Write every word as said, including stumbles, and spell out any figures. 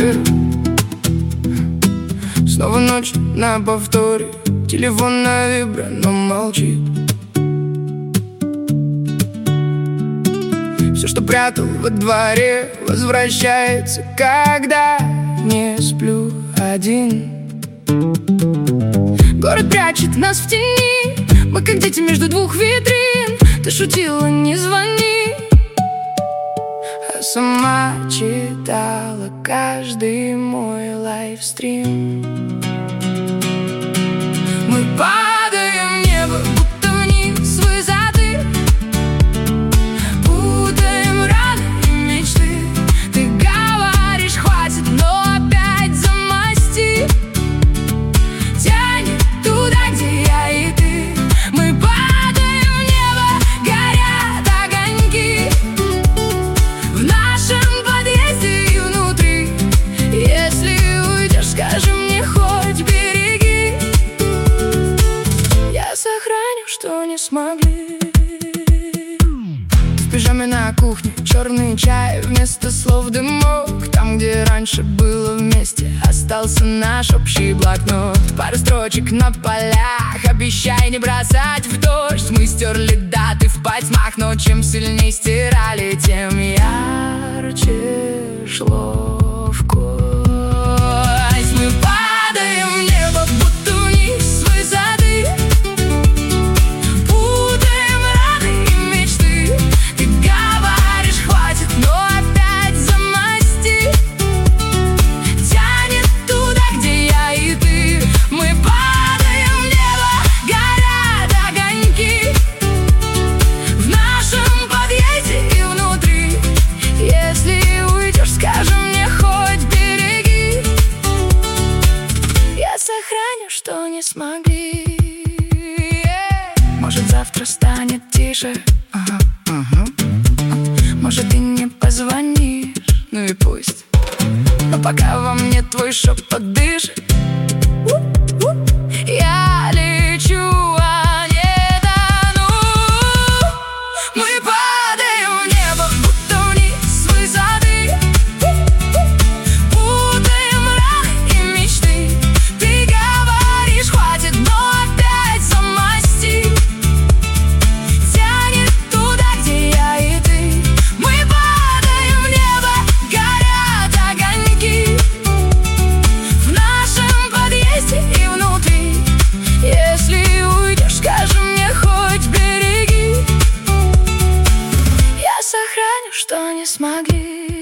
верю. Снова ночь на повторе, телефон на вибро, но молчит. Все, что прятал во дворе, возвращается, когда не сплю один. Город прячет нас в тени, мы как дети между двух витрин. Ты шутила, не звони, а сама читала каждый мой лайвстрим. Мы падаем в небо, будто вниз с высоты, путаем раны и мечты. Ты говоришь, хватит, но опять замасти. Тянет туда, где я и ты. Мы падаем в небо, горят огоньки в нашем подъезде и внутри. Если уйдешь, скажи мне, хоть береги. Я сохраню, что не смогли. В пижаме на кухне, черный чай вместо слов дымок. Там, где раньше было вместе, остался наш общий блокнот. Пару строчек на полях, обещай не бросать в дождь. Мы стерли даты в потьмах, но чем сильней стирали, тем ярче шло в кость. Мы падаем в небо, будто вниз с высоты, путаем раны и мечты. Ты говоришь, хватит, но опять замасти. Тянет туда, где я и ты. Мы падаем в небо, горят огоньки в нашем подъезде и внутри. Если уйдешь, скажи мне, хоть береги. Я сохраню, что не смогли. Может, завтра станет тише, ага, ага. Может, и не позвонишь, ну и пусть. Но пока во мне твой шепот дышит, я лечу, а не тону. Мы падаем в небо, будто вниз с высоты, путаем раны и мечты. Ты говоришь, хватит, но опять замасти. Тянет туда, где я и ты. Мы падаем в небо, горят огоньки в нашем подъезде и внутри. Если уйдешь, скажи мне, хоть береги. Я сохраню, что не смогли.